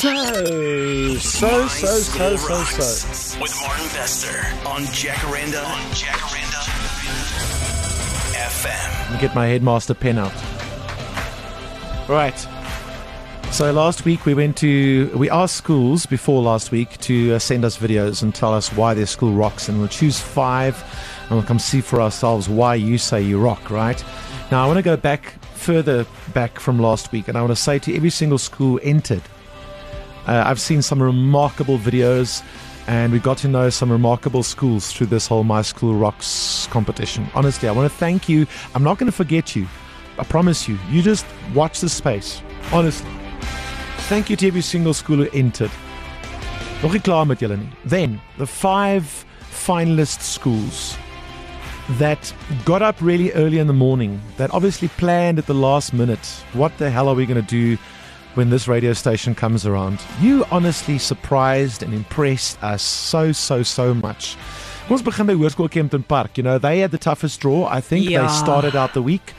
So. With Martin Bester on Jacaranda FM. Get my headmaster pen out. Right. So last week we asked schools before last week to send us videos and tell us why their school rocks, and we'll choose 5 and we'll come see for ourselves why you say you rock, right? Now I want to go further back from last week, and I want to say to every single school entered, I've seen some remarkable videos, and we got to know some remarkable schools through this whole My School Rocks competition. Honestly, I want to thank you. I'm not going to forget you. I promise you. You just watch the space. Honestly. Thank you to every single school who entered. Nog nie klaar met julle nie. Then, the 5 finalist schools that got up really early in the morning, that obviously planned at the last minute, what the hell are we going to do when this radio station comes around? You honestly surprised and impressed us so much. Ons begin by Hoërskool Kempton Park. You know, they had the toughest draw. I think they started out the week.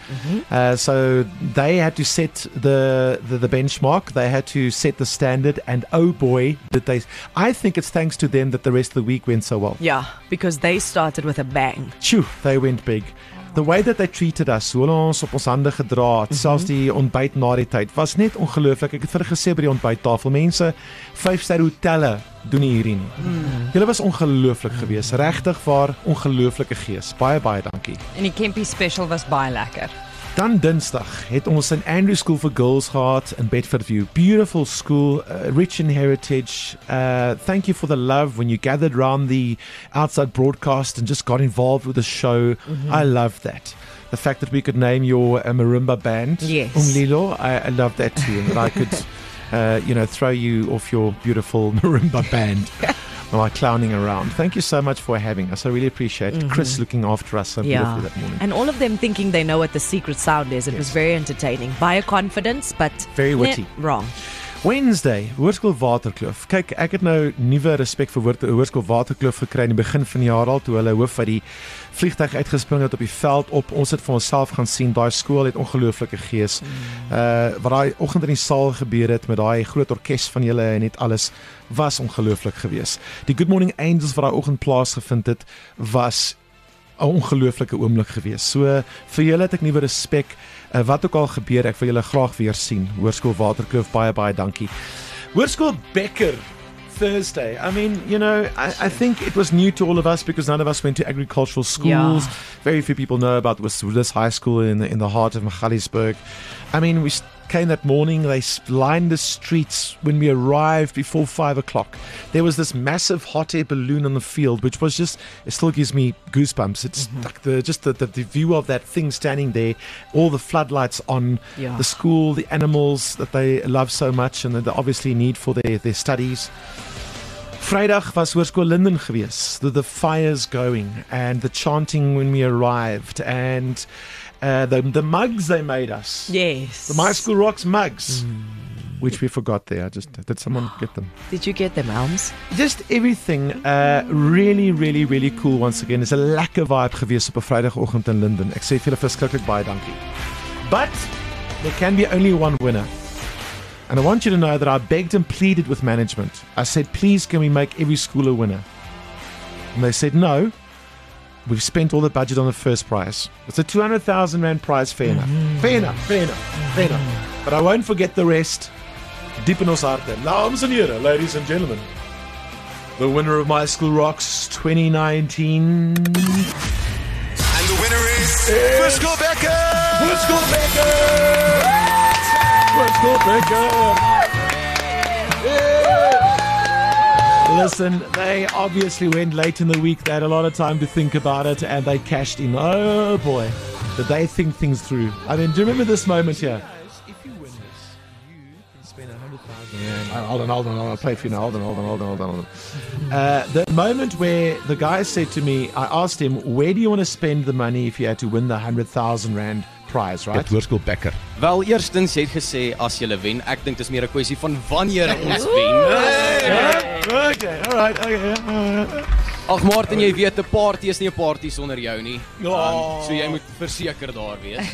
So they had to set the benchmark. They had to set the standard. And oh boy, did they. I think it's thanks to them that the rest of the week went so well. Yeah, because they started with a bang. Phew, they went big. The way that they treated us, hoe hulle ons op ons hande gedra het, selfs die ontbyt na die tyd, was net ongelooflik. Ek het vir gesê by die ontbyttafel, mense 5-ster hotelle doen nie hierdie nie. Julle was ongelooflik geweest, regtig waar ongelooflike gees. Baie dankie. En die Kempie special was baie lekker. Dan Dinsdag het ons St. Andrew School for Girls gehad in Bedfordview. Beautiful school, rich in heritage. Thank you for the love when you gathered around the outside broadcast and just got involved with the show. I love that. The fact that we could name your marimba band, yes. Umlilo, I love that too. And that I could, throw you off your beautiful marimba band. While clowning around. Thank you so much for having us. I really appreciate it. Chris looking after us so beautifully that morning. And all of them thinking they know what the secret sound is. It was very entertaining. Bioconfidence, but very witty. Wrong. Wednesday, Hoërskool Waterkloof. Kyk, ek het nou nuwe respek vir Hoërskool Waterkloof gekry in die begin van die jaar al, toe hulle hoof uit die vliegtuig uitgespring het op die veld op. Ons het vir onsself gaan sien, daai skool het ongelooflike gees. Wat daai oggend in die saal gebeur het met daai groot orkes van julle en net alles was ongelooflik geweest. Die Good Morning Angels wat daai oggend plaasgevind het, was 'n ongelooflike oomblik geweest. So vir julle het ek nuwe respek. Wat ook al gebeur, ek wil julle graag weer sien. Hoërskool Waterkloof, baie dankie. Hoërskool Becker, Thursday. I mean, I think it was new to all of us because none of us went to agricultural schools. Very few people know about this high school in the heart of Magaliesburg. I mean, we came that morning, they lined the streets when we arrived before 5 o'clock. There was this massive hot air balloon on the field, which was just, it still gives me goosebumps. It's like the view of that thing standing there, all the floodlights on the school, the animals that they love so much and that they obviously need for their studies. Vrydag was Hoërskool Linden geweest. The fires going and the chanting when we arrived and the mugs they made us. Yes. The My School Rocks mugs, which we forgot there. Did someone get them? Did you get them, Elms? Just everything really cool once again. It's a lekker vibe geweest op 'n Vrydagoggend in Linden. Ek sê vir julle verskriklik baie dankie. But there can be only one winner. And I want you to know that I begged and pleaded with management. I said, please, can we make every school a winner? And they said, no. We've spent all the budget on the first prize. It's a 200,000 Rand prize, fair enough. Fair enough. But I won't forget the rest. Deep in ons harte. Dames en here, ladies and gentlemen. The winner of My School Rocks 2019. And the winner is Hoërskool Becker! Hoërskool Becker! Hoërskool Becker! Listen, they obviously went late in the week. They had a lot of time to think about it and they cashed in. Oh boy, did they think things through. I mean, do you remember this moment here? If you win this, you can spend 100,000 Rand. Hold on, I'll play it for you now. Hold on. The moment where the guy said to me, I asked him, where do you want to spend the money if you had to win the 100,000 Rand prize, right? Dit Hoërskool Becker. Wel, eerstens jy het gesê as jy wen, ek dink dis meer 'n kwessie van wanneer ons wen. Okay, all right. Ag Martin, jy weet 'n party is nie 'n party sonder jou nie. Oh. So jy moet verseker daar wees.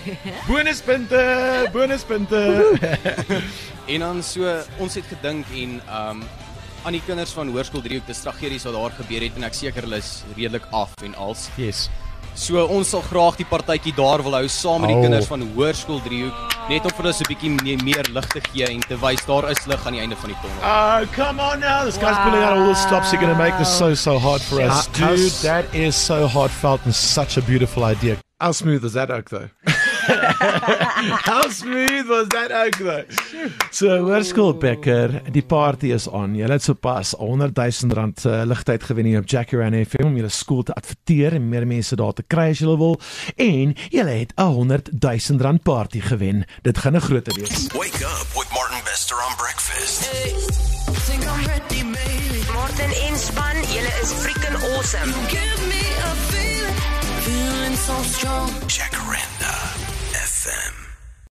Bonuspunte. En dan so ons het gedink en aan die kinders van Hoërskool Driehoek, dis tragedies wat daar gebeur het en ek seker hulle is redelik af en als. Yes. So ons sal graag die partytjie daar wil hou saam met die kinders van Hoërskool Driehoek, net om vir hulle so 'n bietjie meer lig te gee en te wys daar is lig aan die einde van die tunnel. Oh, come on now. This guy's pulling out all the stops. You're going to make this so hard for us. Dude, that is so heartfelt and such a beautiful idea. How smooth was that oak, though? How smooth was that oak, though? So, Hoërskool Becker, die party is on. Jy het sopas R100,000 ligtyd gewen hier op Jackaroo FM om julle skool te adverteer en meer mense daar te kry as julle wil. En julle het R100,000 party gewen. Dit gaan 'n groot wees. Wake up with Martin Bester on breakfast. Hey, think I'm ready, baby. Martin en span, julle is freaking awesome. Give me a feeling so strong. Jackaroo FM.